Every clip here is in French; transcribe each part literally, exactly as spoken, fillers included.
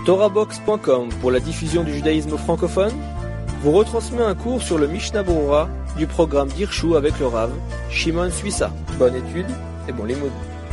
Torahbox point com pour la diffusion du judaïsme francophone vous retransmet un cours sur le Mishnah Berurah du programme d'Hirshu avec le Rav Shimon Suissa. Bonne étude et bon limoud.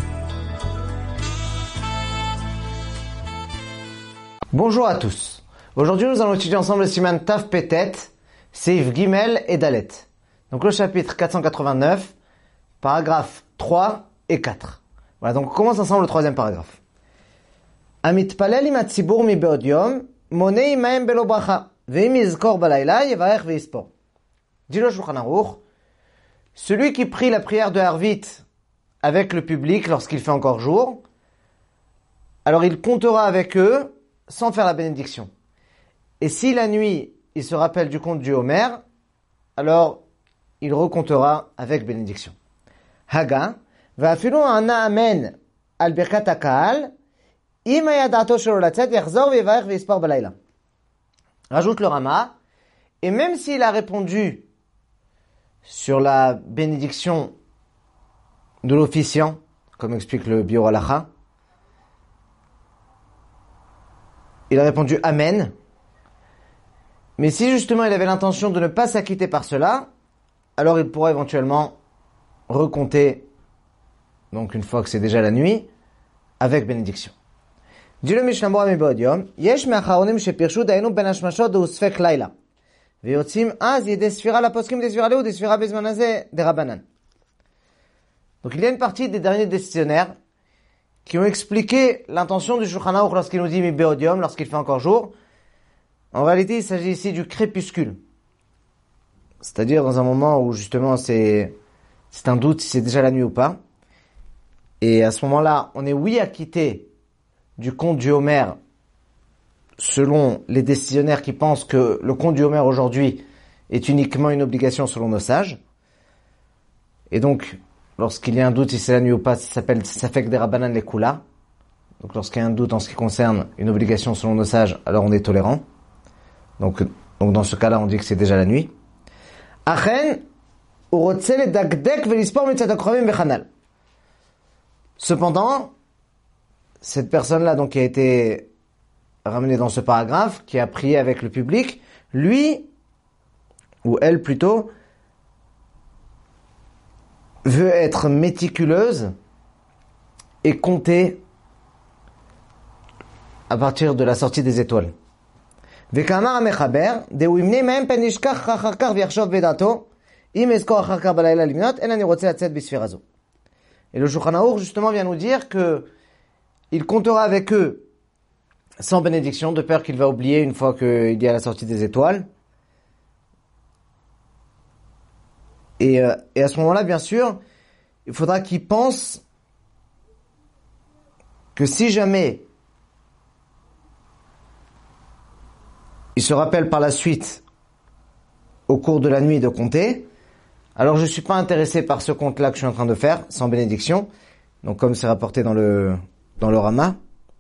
Bonjour à tous. Aujourd'hui, nous allons étudier ensemble le Siman Tav Petet, Seif Gimel et Dalet. Donc le chapitre quatre cent quatre-vingt-neuf, paragraphes trois et quatre. Voilà, donc on commence ensemble le troisième paragraphe. Amitpalel im hatzibur mi be'od yom, monei imahem belo bracha, ve'im yizkor balayla yevarech ve'ispor. Dit le Shulchan Aruch, celui qui prie la prière de Harvit avec le public lorsqu'il fait encore jour, alors il comptera avec eux sans faire la bénédiction. Et si la nuit, il se rappelle du compte du Homer, alors il recomptera avec bénédiction. Haga, va'afilu ana amen al birkat ha'kahal, im haya da'ato shelo latzet yachzor ve'yivarech ve'ispor balayla. Rajoute le Rama, et même s'il a répondu sur la bénédiction de l'officiant, comme explique le Biur Halacha, il a répondu Amen. Mais si justement il avait l'intention de ne pas s'acquitter par cela, alors il pourra éventuellement recompter, donc une fois que c'est déjà la nuit, avec bénédiction. Dit le Mishnah Berurah mi be'od yom, yesh me'acharonim shepirshu da'enu ben hashmashot de'usfek laila. Ve'yotzim az yedei sfira laposkim de'sfira leu de'sfira bezman hazeh de'rabanan. Donc il y a une partie des derniers décisionnaires qui ont expliqué l'intention du Shulchan Aruch lorsqu'il nous dit mi be'od yom, lorsqu'il fait encore jour. En réalité, il s'agit ici du crépuscule. C'est-à-dire dans un moment où justement c'est, c'est un doute si c'est déjà la nuit ou pas. Et à ce moment-là, on est oui acquitté du compte du Homer selon les décisionnaires qui pensent que le compte du Homer aujourd'hui est uniquement une obligation selon nos sages. Et donc, lorsqu'il y a un doute si c'est la nuit ou pas, ça s'appelle Safek Derabanan Lekula. Donc lorsqu'il y a un doute en ce qui concerne une obligation selon nos sages, alors on est tolérant. Donc, donc dans ce cas-là, on dit que c'est déjà la nuit. Achen, urotze ledakdek velispor mitzat hakrovim bechanal. Cependant, cette personne-là, donc, qui a été ramenée dans ce paragraphe, qui a prié avec le public, lui, ou elle plutôt, veut être méticuleuse et compter à partir de la sortie des étoiles. וכאמר המחבר, דהו ימנה מהם פן ישכח אחר כך ויחשוב בדעתו, אם אזכור אחר כך בלילה למנות, אין אני רוצה לצאת בספירה זו. Et le Shulchan Aruch justement vient nous dire que il comptera avec eux sans bénédiction, de peur qu'il va oublier une fois qu'il y a la sortie des étoiles. Et, euh, et à ce moment-là, bien sûr, il faudra qu'il pense que si jamais il se rappelle par la suite, au cours de la nuit, de compter, alors je ne suis pas intéressé par ce compte-là que je suis en train de faire, sans bénédiction, donc comme c'est rapporté dans le, dans le Rama.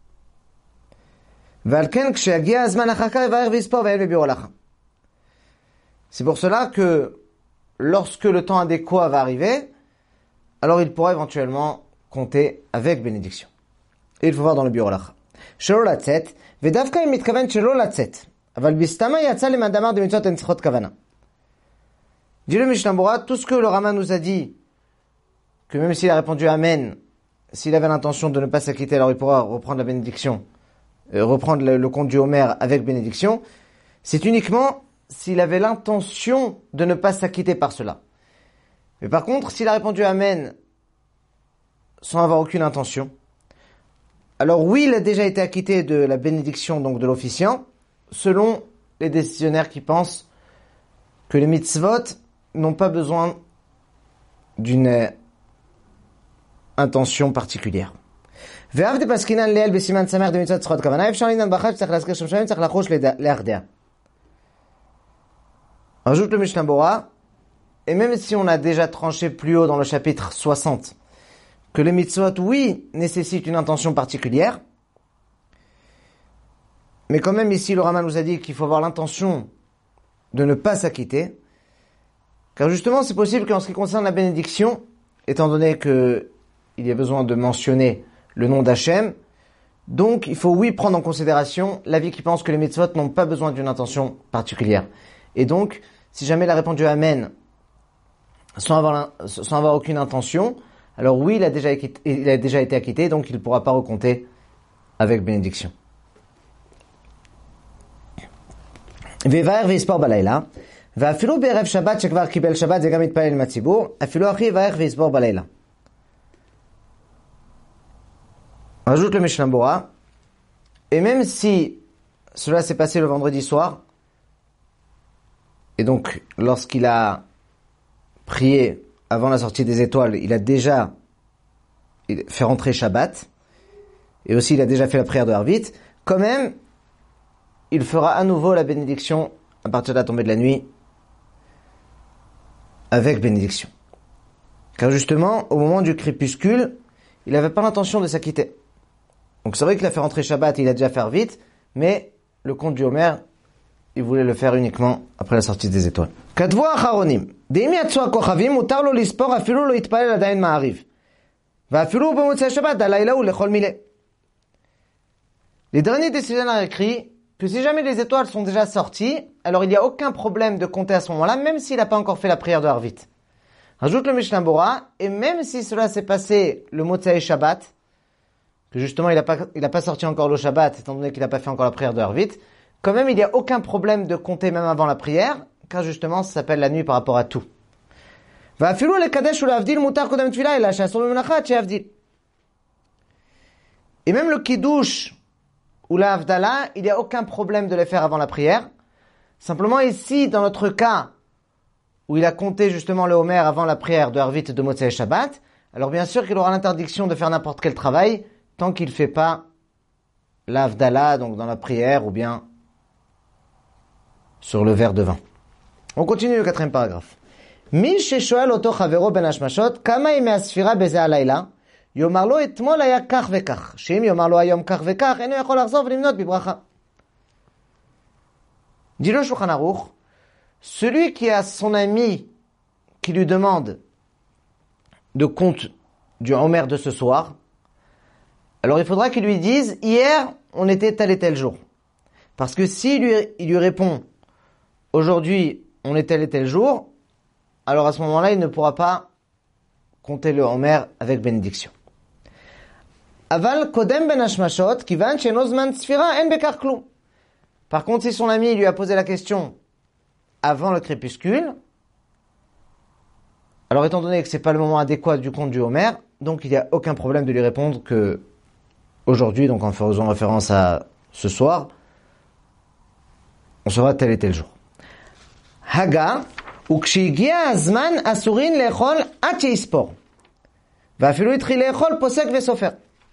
C'est pour cela que lorsque le temps adéquat va arriver, alors il pourra éventuellement compter avec bénédiction. Et il faut voir dans le Biur Halacha. Shelo latzet, vedavka im mitkaven shelo latzet. Aval bistama yatsa lemadamar de mitzvot en tzchot kavana. Dit le Mishnah Berurah, tout ce que le Rama nous a dit, que même s'il a répondu Amen, s'il avait l'intention de ne pas s'acquitter, alors il pourra reprendre la bénédiction, euh, reprendre le, le compte du Homer avec bénédiction, c'est uniquement s'il avait l'intention de ne pas s'acquitter par cela. Mais par contre, s'il a répondu Amen sans avoir aucune intention, alors oui, il a déjà été acquitté de la bénédiction, donc de l'officiant, selon les décisionnaires qui pensent que les mitzvot n'ont pas besoin d'une euh, intention particulière. Rajoute le Mishnah Berurah, et même si on a déjà tranché plus haut dans le chapitre soixante, que les mitzvot, oui, nécessitent une intention particulière, mais quand même ici le Rama nous a dit qu'il faut avoir l'intention de ne pas s'acquitter, car justement c'est possible qu'en ce qui concerne la bénédiction, étant donné que il y a besoin de mentionner le nom d'Hachem, Donc, il faut, oui, prendre en considération l'avis qui pense que les mitzvot n'ont pas besoin d'une intention particulière. Et donc, si jamais il a répondu Amen sans avoir, sans avoir aucune intention, alors oui, il a déjà, il a déjà été acquitté, donc il ne pourra pas recompter avec bénédiction. ויבאר ויספור בלילה, ואפילו בערב שבת שכבר קיבל שבת זה גם מתפלל עם הציבור, אפילו אחי יבאר ויספור בלילה. Rajoute le Mishnah Bora, et même si cela s'est passé le vendredi soir, et donc lorsqu'il a prié avant la sortie des étoiles, il a déjà fait rentrer Shabbat, et aussi il a déjà fait la prière de Harvit, quand même, il fera à nouveau la bénédiction à partir de la tombée de la nuit, avec bénédiction. Car justement, au moment du crépuscule, il n'avait pas l'intention de s'acquitter. Donc c'est vrai qu'il a fait rentrer Shabbat, il a déjà fait Harvit, mais le compte du Homer, il voulait le faire uniquement après la sortie des étoiles. כתבו האחרונים, דאם יצאו הכוכבים, מותר לו לספור אפילו לא יתפלל עדיין מעריב. ואפילו במוצאי שבת, הלילה הוא לכל מילה. Les derniers décisionnaires écrit que si jamais les étoiles sont déjà sorties, alors il n'y a aucun problème de compter à ce moment-là, même s'il n'a pas encore fait la prière de Harvit. Rajoute le Mishnah Bora, et même si cela s'est passé le Motsai Shabbat, que justement il n'a pas, il n'a pas sorti encore le Shabbat, étant donné qu'il n'a pas fait encore la prière de Harvit, quand même il n'y a aucun problème de compter même avant la prière, car justement ça s'appelle la nuit par rapport à tout. ואפילו לקדש ולהבדיל מותר קודם תפילה, אלא שאסור במלאכה עד שיבדיל. Et même le kiddush ou la havdalah, il n'y a aucun problème de les faire avant la prière. Simplement ici, dans notre cas, où il a compté justement le Homer avant la prière de Harvit de Motsei Shabbat, alors bien sûr qu'il aura l'interdiction de faire n'importe quel travail, tant qu'il ne fait pas la havdalah, donc dans la prière, ou bien sur le verre de vin. On continue le quatrième paragraphe. מי ששואל אותו חברו בין השמשות, כמה ימי הספירה בזה הלילה, יאמר לו אתמול היה כך וכך, שאם יאמר לו היום כך וכך, אינו יכול לחזור ולמנות בברכה. Dit le Shulchan Aruch, celui qui a son ami qui lui demande de compte du Homer de ce soir, alors il faudra qu'il lui dise, hier on était tel et tel jour. Parce que s'il lui, il lui répond, aujourd'hui on est tel et tel jour, alors à ce moment-là, il ne pourra pas compter le Homer avec bénédiction. Aval kodem ben hashmashot, kivan she'eno zman sfira, en bekach klum. Par contre, si son ami lui a posé la question avant le crépuscule, alors étant donné que c'est pas le moment adéquat du compte du Homer, donc il n'y a aucun problème de lui répondre que aujourd'hui, donc en faisant référence à ce soir, on sera tel et tel jour. Haga, וכשהגיע הזמן אסורין לאכול עד שיספור. ואפילו התחיל לאכול פוסק וסופר.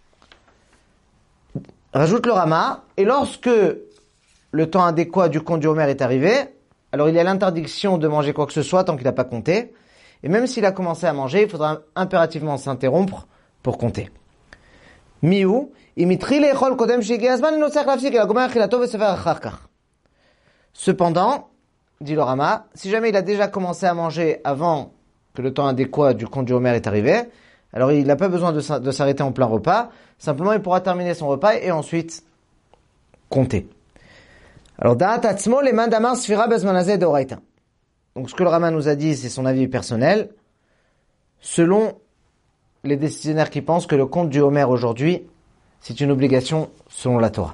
Rajoute le Rama, et lorsque le temps adéquat du compte du Homer est arrivé, alors il y a l'interdiction de manger quoi que ce soit tant qu'il n'a pas compté, et même s'il a commencé à manger, il faudra impérativement s'interrompre pour compter. מיהו, אם התחיל לאכול קודם שהגיע הזמן, אינו צריך להפסיק, אלא גומר אכילתו וסופר אחר כך. Cependant, dit le Rama, si jamais il a déjà commencé à manger avant que le temps adéquat du compte du Homer est arrivé, alors il n'a pas besoin de, de s'arrêter en plein repas, simplement il pourra terminer son repas et ensuite compter. Alors, Da'at atzmo leman damar sfira bezman hazeh deoraita. Donc ce que le Rama nous a dit, c'est son avis personnel, selon les décisionnaires qui pensent que le compte du Homer aujourd'hui, c'est une obligation selon la Torah.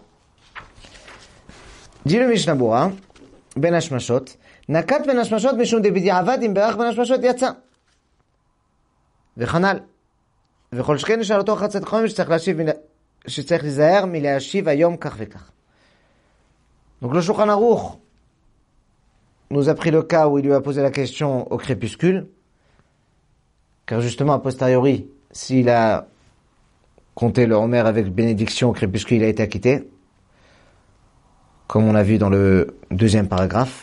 Dit le Mishnah Bora, בין השמשות, נקט בין השמשות משום דבדיעבד אם ברך בין השמשות יצא. וכנ"ל. וכל שכן נשאל אותו אחר צאת חומם שצריך להשיב, שצריך להיזהר מלהשיב היום כך וכך. Donc le Shulchan Aruch nous a pris le cas où il lui a posé la question au crépuscule, car justement a posteriori, s'il a compté le Homer avec bénédiction au crépuscule, il a été acquitté, comme on l'a vu dans le deuxième paragraphe.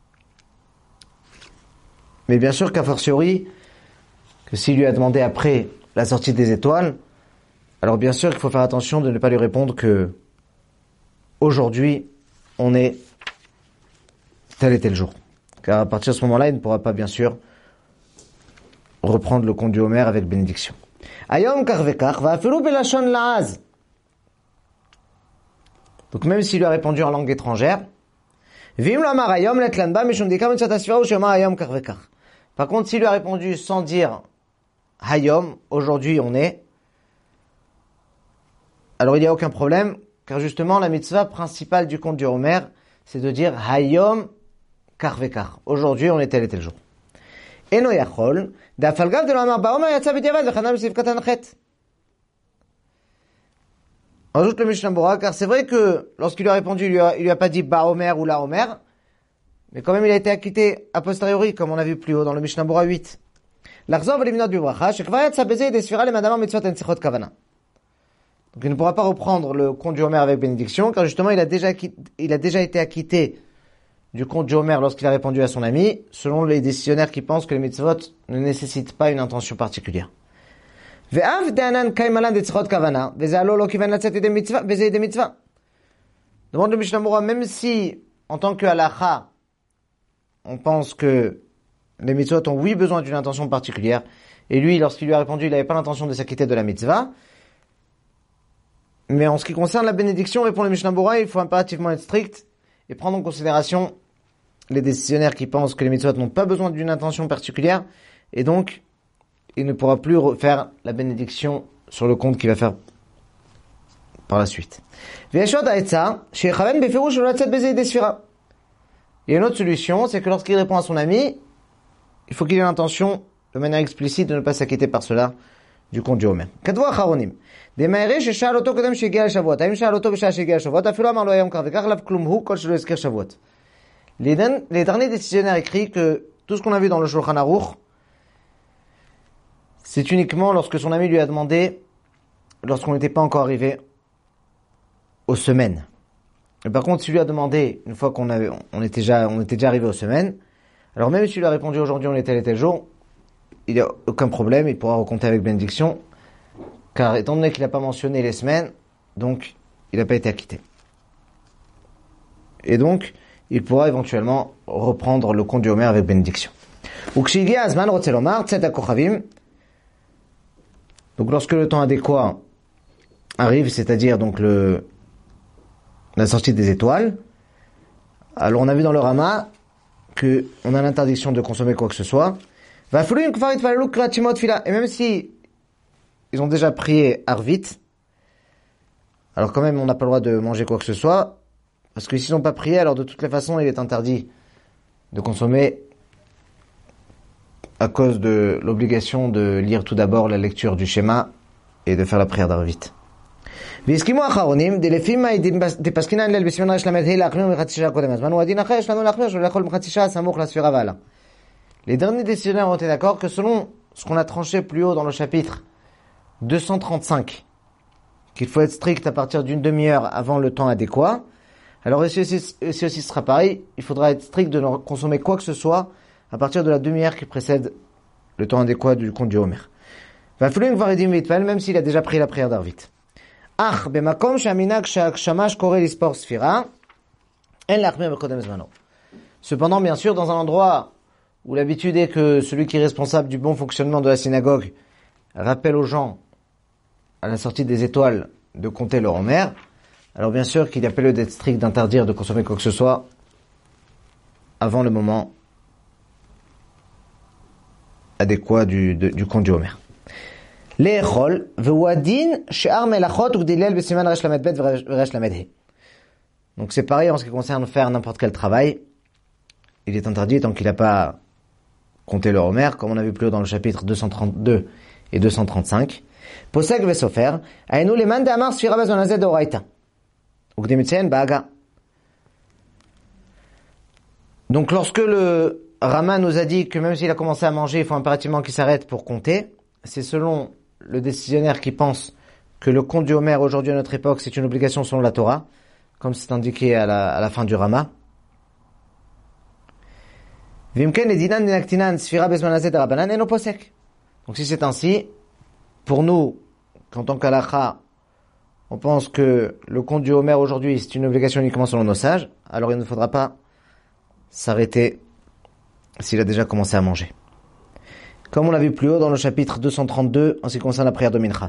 Mais bien sûr qu'a fortiori, que s'il lui a demandé après la sortie des étoiles, alors bien sûr qu'il faut faire attention de ne pas lui répondre que aujourd'hui, on est tel et tel jour. Car à partir de ce moment-là, il ne pourra pas bien sûr reprendre le compte du Homer avec bénédiction. Ayom kar vekach, va afilu belashon la'az. Donc même s'il lui a répondu en langue étrangère, par contre, s'il lui a répondu sans dire Hayom, aujourd'hui on est, alors il n'y a aucun problème, car justement la mitzvah principale du compte du Homer, c'est de dire Hayom karvekar. Aujourd'hui on est tel et tel jour. Eno yachol, da'afalgav de l'amar ba'omer yatsa b'diavad v'chanam b'sivkat hanchet. Ajoute le Mishnah Bora, car c'est vrai que lorsqu'il lui a répondu, il lui a, il lui a pas dit ba'omer ou la Omer, mais quand même il a été acquitté a posteriori, comme on a vu plus haut dans le Mishnah Bora huit. L'achzor v'liminot bibracha, shekvar yatsa b'zeh desfira lemadamar mitzvot en sichot kavana. Donc il ne pourra pas reprendre le compte du Homer avec bénédiction, car justement il a déjà, il a déjà été acquitté du compte du Homer lorsqu'il a répondu à son ami, selon les décisionnaires qui pensent que les mitzvot ne nécessitent pas une intention particulière. Demande le Mishnah Bora, même si en tant que halacha, on pense que les mitzvot ont oui besoin d'une intention particulière, et lui, lorsqu'il lui a répondu, il n'avait pas l'intention de s'acquitter de la mitzvah. Mais en ce qui concerne la bénédiction, répond le Mishnah Bora, il faut impérativement être strict et prendre en considération les décisionnaires qui pensent que les mitzvot n'ont pas besoin d'une intention particulière, et donc il ne pourra plus faire la bénédiction sur le compte qu'il va faire par la suite. Il y a une autre solution, c'est que lorsqu'il répond à son ami, il faut qu'il ait l'intention, de manière explicite, de ne pas s'acquitter par cela du compte du Homer. Kadvo acharonim. דמהרה ששאל אותו קודם שהגיע לשבועות, האם שאל אותו בשעה שהגיע לשבועות, אפילו אמר לו היום כך וכך, לאו כלום הוא, כל שלא הזכיר שבועות. Les derniers décisionnaires écrits que tout ce qu'on a vu dans le Shulchan Aruch, c'est uniquement lorsque son ami lui a demandé, lorsqu'on n'était pas encore arrivé aux semaines. Et par contre, s'il lui a demandé, une fois qu'on avait, on était déjà, on était déjà arrivé aux semaines, alors même s'il lui a répondu aujourd'hui on est tel et tel jour, il n'y a aucun problème, il pourra recompter avec bénédiction, car étant donné qu'il n'a pas mentionné les semaines, donc il n'a pas été acquitté. Et donc, il pourra éventuellement reprendre le compte du Homer avec bénédiction. Donc lorsque le temps adéquat arrive, c'est-à-dire donc le, la sortie des étoiles, alors on a vu dans le Rama que on a l'interdiction de consommer quoi que ce soit. Et même si ils ont déjà prié Arvit, alors quand même on n'a pas le droit de manger quoi que ce soit, parce que s'ils n'ont pas prié, alors de toutes les façons il est interdit de consommer à cause de l'obligation de lire tout d'abord la lecture du schéma et de faire la prière d'Arvit. Les derniers décisionnaires ont été d'accord que selon ce qu'on a tranché plus haut dans le chapitre deux cent trente-cinq, qu'il faut être strict à partir d'une demi-heure avant le temps adéquat, alors ici aussi, ici aussi sera pareil, il faudra être strict de ne consommer quoi que ce soit à partir de la demi-heure qui précède le temps adéquat du compte du Homer. Même s'il a déjà pris la prière d'Arvit. Cependant, bien sûr, dans un endroit où l'habitude est que celui qui est responsable du bon fonctionnement de la synagogue rappelle aux gens, à la sortie des étoiles, de compter leur Homer, alors bien sûr qu'il y a pas lieu d'être strict d'interdire de consommer quoi que ce soit avant le moment adéquat du, de, du compte du Homer. L'échol, ve'uadin she'ar melachot u'gdilel b'siman resh lamed bet v'resh lamed he. Donc c'est pareil en ce qui concerne faire n'importe quel travail. Il est interdit tant qu'il n'a pas compté le Homer, comme on a vu plus haut dans le chapitre deux cent trente-deux et deux cent trente-cinq. Posek ve'sofer, aïnou leman de'amar sfira bezonazeh d'oraita. Ugdimitsen ba'aga. Donc lorsque le Rama nous a dit que même s'il a commencé à manger, il faut impérativement qu'il s'arrête pour compter, c'est selon le décisionnaire qui pense que le compte du Homer aujourd'hui à notre époque, c'est une obligation selon la Torah, comme c'est indiqué à la, à la fin du Rama. Donc si c'est ainsi, pour nous, qu'en tant qu'alacha, on pense que le compte du Homer aujourd'hui, c'est une obligation uniquement selon nos sages, alors il ne faudra pas s'arrêter s'il a déjà commencé à manger. comme on l'a vu plus haut dans le chapitre deux cent trente-deux en ce qui concerne la prière de Mincha.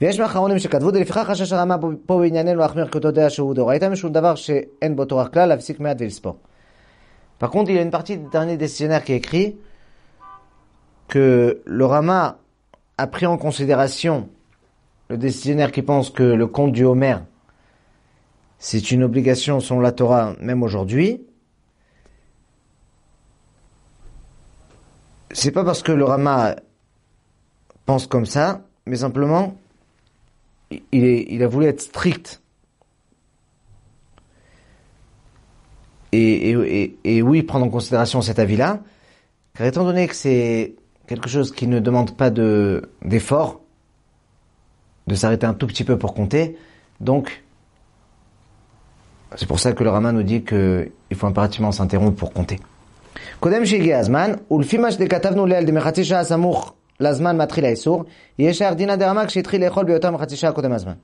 Par contre, il y a une partie du dernier décisionnaire qui écrit que le Rama a pris en considération le décisionnaire qui pense que le compte du Homer c'est une obligation selon la Torah même aujourd'hui. C'est pas parce que le Rama pense comme ça, mais simplement il, est, il a voulu être strict. Et, et, et, et oui, prendre en considération cet avis-là, car étant donné que c'est quelque chose qui ne demande pas de, d'effort, de s'arrêter un tout petit peu pour compter, donc c'est pour ça que le Rama nous dit qu'il faut impérativement s'interrompre pour compter. קודם שהגיע הזמן, ולפי מה שכתבנו ליל דמחצי שעה סמוך לזמן מתחיל האיסור, יהיה שער דינא דרמה כשהתחיל לאכול ביותר מחצי שעה קודם הזמן.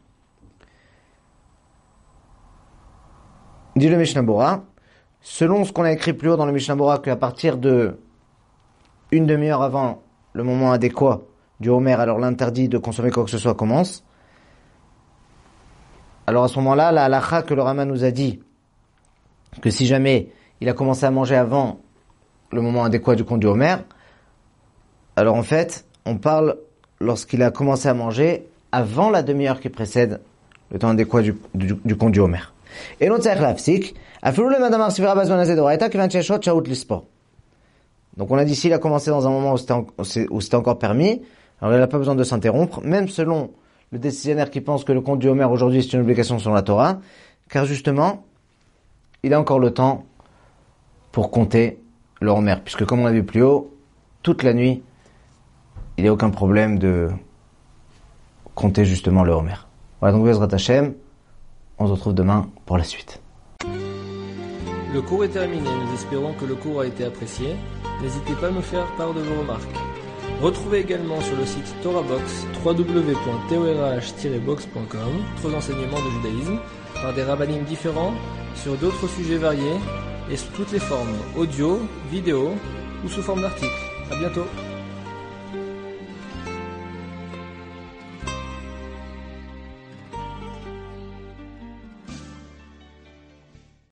Dit le Mishnah Bora, selon ce qu'on a écrit plus haut dans le Mishnah Bora, qu'à partir de une demi-heure avant le moment adéquat du Homer, alors l'interdit de consommer quoi que ce soit commence. Alors à ce moment-là, la halakha que le Rama nous a dit, que si jamais il a commencé à manger avant le moment adéquat du compte du Homer, alors en fait, on parle lorsqu'il a commencé à manger avant la demi-heure qui précède le temps adéquat du, du, du compte du Homer. Et l'autre c'est l'afsik, afilou le madame arsivira bazman azed oraita kivan sheshot shaut lispo. Donc on a dit s'il a commencé dans un moment où c'était, en, où c'était encore permis, alors il n'a pas besoin de s'interrompre, même selon le décisionnaire qui pense que le compte du Homer aujourd'hui c'est une obligation selon la Torah, car justement, il a encore le temps pour compter le Homer, puisque comme on l'a vu plus haut, toute la nuit, il n'y a aucun problème de compter justement le Homer. Voilà, donc Bezrat Hashem, on se retrouve demain pour la suite. Le cours est terminé, nous espérons que le cours a été apprécié. N'hésitez pas à nous faire part de vos remarques. Retrouvez également sur le site TorahBox w w w point torah tiret box point com d'autres enseignements de judaïsme par des rabbinim différents sur d'autres sujets variés et sous toutes les formes, audio, vidéo ou sous forme d'articles. À bientôt.